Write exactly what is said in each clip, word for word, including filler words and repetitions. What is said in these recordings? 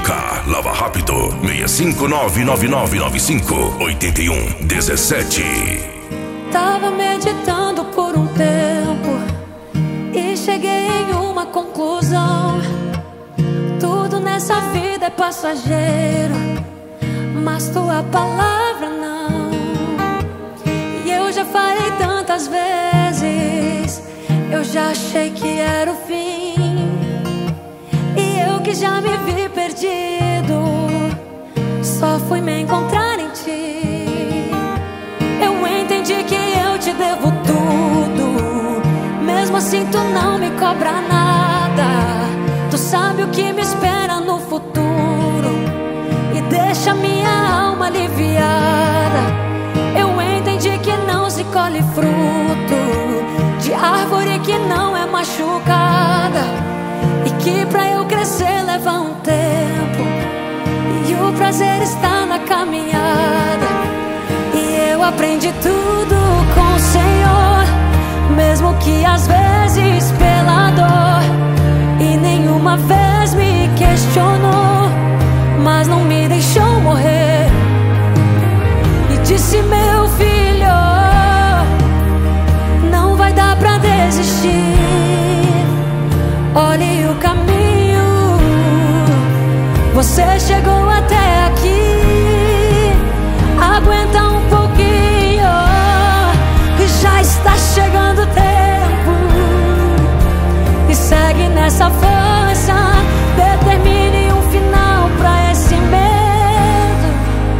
K, Lava Rápido, seis cinco nove nove nove nove cinco oito um um sete. Tava meditando por um tempo e cheguei em uma conclusão: tudo nessa vida é passageiro, mas tua palavra não. E eu já falei tantas vezes, eu já achei que era o fim, e eu que já me vi perdido, só fui me encontrar em ti. Eu entendi que eu te devo tudo, mesmo assim tu não me cobra nada. Tu sabe o que me espera no futuro e deixa minha alma aliviada. Eu entendi que não se colhe fruto de árvore que não é machucada, e que pra eu crescer leva um tempo, e o prazer está na caminhada. E eu aprendi tudo com o Senhor, mesmo que às vezes pela dor, e nenhuma vez me questionou, mas não me deixou morrer. E disse: meu filho, não vai dar pra desistir. Olhe o caminho, você chegou até aqui. Aguenta um pouquinho, que já está chegando o tempo. E segue nessa força, determine um final pra esse medo.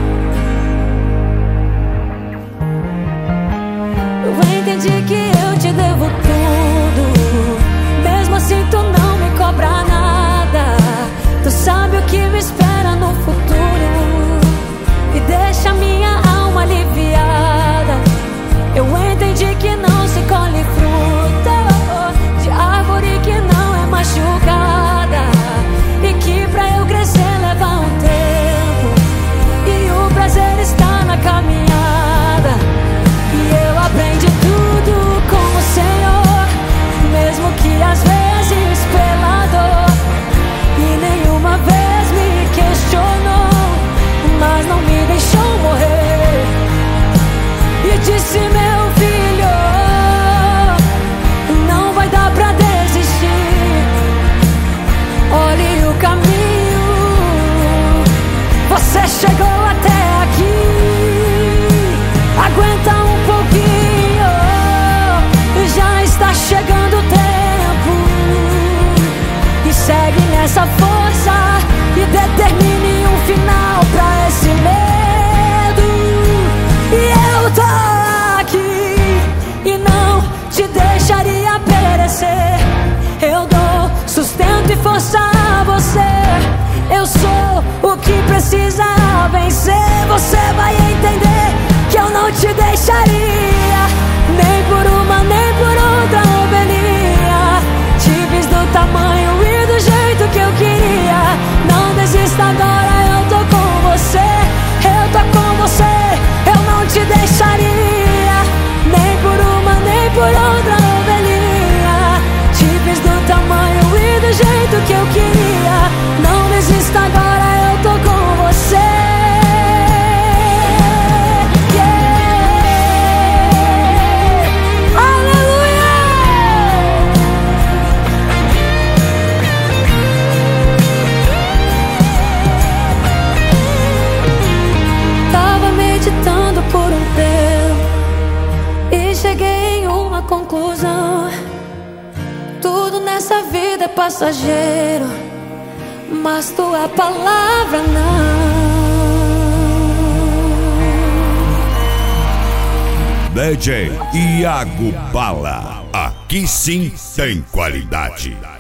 Eu entendi que eu te devo tudo, mesmo assim tu não me cobra nada. Tu sabe o que me espera no futuro e deixa minha alma aliviada. Eu entendi que não se colhe fruto de árvore que não é machucada, e que pra eu crescer leva um tempo, e o prazer está na caminhada. E eu aprendi tudo com o Senhor, mesmo que às vezes pela dor, e nenhuma vez me questionou, mas não me deixou morrer. E disse: meu filho, não vai dar pra desistir. Olhe o caminho, você chegou até aqui. Aguenta um pouquinho, já está chegando o tempo. E segue nessa força e determine um final pra esse medo. E eu tô aqui e não te deixaria perecer. Eu dou sustento e força a você. Eu sou o que precisa vencer. Você vai entender que eu não te deixaria, nem por uma, nem por outra ovelhinha. Te fiz do tamanho e do jeito que eu queria. Não desista agora, eu tô com você. Eu tô com você, eu não te deixaria, nem por uma, nem por outra ovelhinha. Te fiz do tamanho e do jeito que eu queria. Não desista agora, eu tô com você. Por um tempo e cheguei em uma conclusão: tudo nessa vida é passageiro, mas tua palavra não. D J Iago Bala, aqui sim tem qualidade.